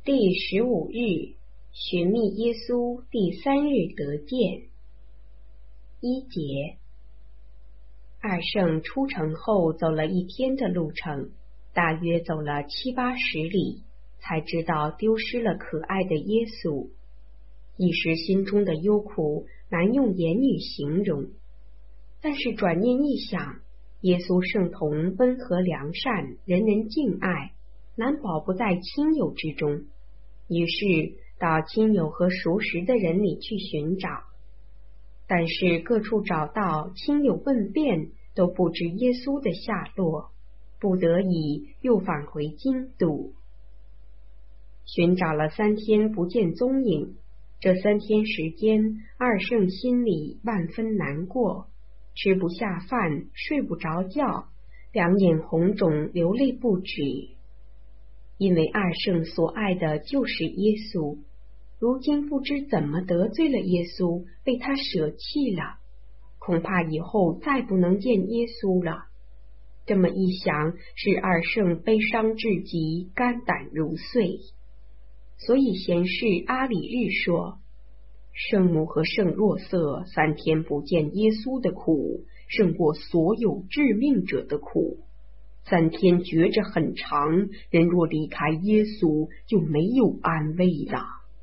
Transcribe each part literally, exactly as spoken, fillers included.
第十五日，寻觅耶稣第三日得见。一节，二圣出城后走了一天的路程，大约走了七八十里，才知道丢失了可爱的耶稣。一时心中的忧苦难用言语形容，但是转念一想，耶稣圣童温和良善，人人敬爱，难保不在亲友之中。于是到亲友和熟识的人里去寻找，但是各处找到，亲友问遍，都不知耶稣的下落，不得已又返回京都。寻找了三天不见踪影，这三天时间，二圣心里万分难过，吃不下饭，睡不着觉，两眼红肿，流泪不止。因为二圣所爱的就是耶稣，如今不知怎么得罪了耶稣，被他舍弃了，恐怕以后再不能见耶稣了。这么一想，使二圣悲伤至极，肝胆如碎。所以贤士阿里日说，圣母和圣若瑟三天不见耶稣的苦，胜过所有致命者的苦。三天觉着很长，人若离开耶稣，就没有安慰了。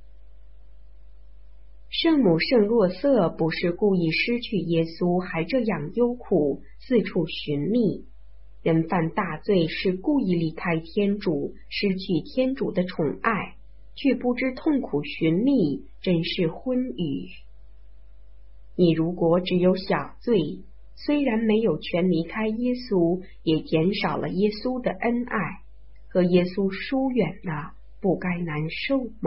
圣母圣若瑟不是故意失去耶稣，还这样忧苦，四处寻觅。人犯大罪是故意离开天主，失去天主的宠爱，却不知痛苦寻觅，真是昏愚。你如果只有小罪，虽然没有全离开耶稣，也减少了耶稣的恩爱，和耶稣疏远了，不该难受吗？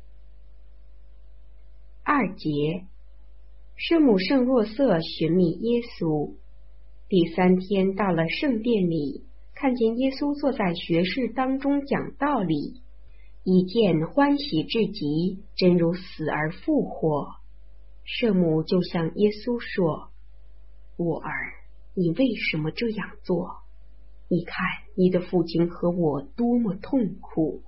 二节，圣母圣若瑟寻觅耶稣。第三天到了圣殿里，看见耶稣坐在学士当中讲道理，一见欢喜至极，真如死而复活。圣母就向耶稣说，我儿，你为什么这样做？你看你的父亲和我多么痛苦。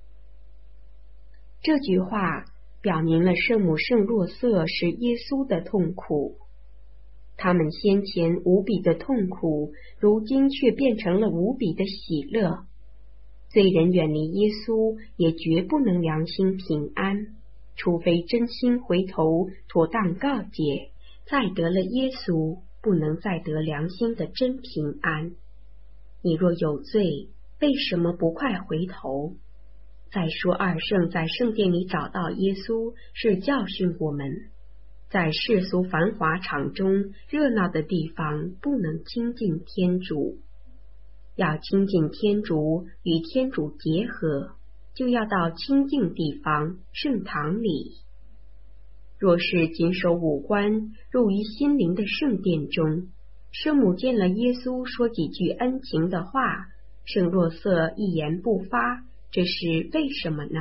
这句话表明了圣母圣若瑟是耶稣的痛苦，他们先前无比的痛苦，如今却变成了无比的喜乐。罪人远离耶稣，也绝不能良心平安，除非真心回头，妥当告解，再得了耶稣，不能再得良心的真平安。你若有罪，为什么不快回头？再说二圣在圣殿里找到耶稣，是教训我们，在世俗繁华场中，热闹的地方不能亲近天主。要亲近天主，与天主结合，就要到清净地方，圣堂里。若是谨守五官，入于心灵的圣殿中，圣母见了耶稣，说几句恩情的话，圣若瑟一言不发，这是为什么呢？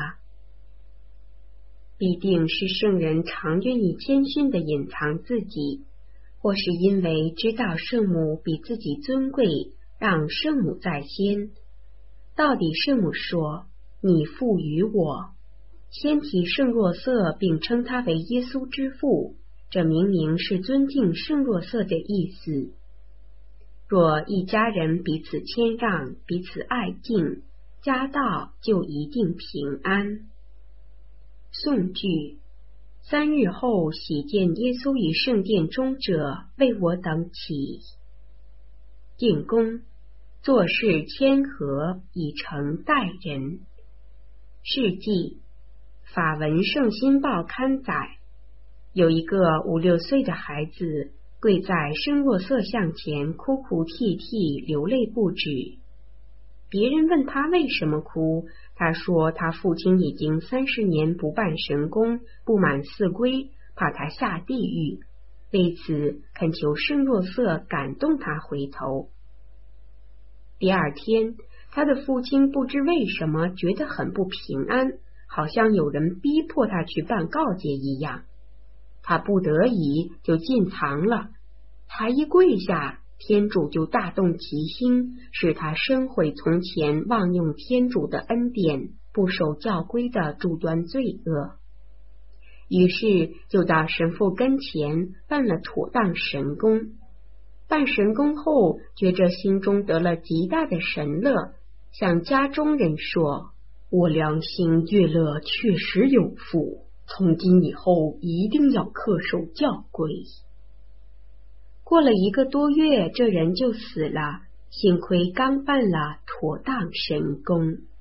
必定是圣人常愿意谦逊地隐藏自己，或是因为知道圣母比自己尊贵，让圣母在先。到底圣母说，你父与我，先提圣若瑟，并称他为耶稣之父，这明明是尊敬圣若瑟的意思。若一家人彼此谦让，彼此爱敬，家道就一定平安。宋句，三日后喜见耶稣于圣殿中者，为我等起。定公，做事谦和，以诚待人。事记，法文圣心报刊载，有一个五六岁的孩子跪在圣若瑟像前，哭哭啼啼，流泪不止。别人问他为什么哭，他说他父亲已经三十年不办神功，不满四规，怕他下地狱，为此恳求圣若瑟感动他回头。第二天，他的父亲不知为什么觉得很不平安，好像有人逼迫他去办告解一样，他不得已就进藏了。才一跪下，天主就大动其心，使他深悔从前忘用天主的恩典， 不守教规的诸端罪恶，于是就到神父跟前办了妥当神功。办神功后，觉着心中得了极大的神乐，向家中人说：我良心悦乐，确实有福，从今以后一定要恪守教规。过了一个多月，这人就死了，幸亏刚办了妥当神功。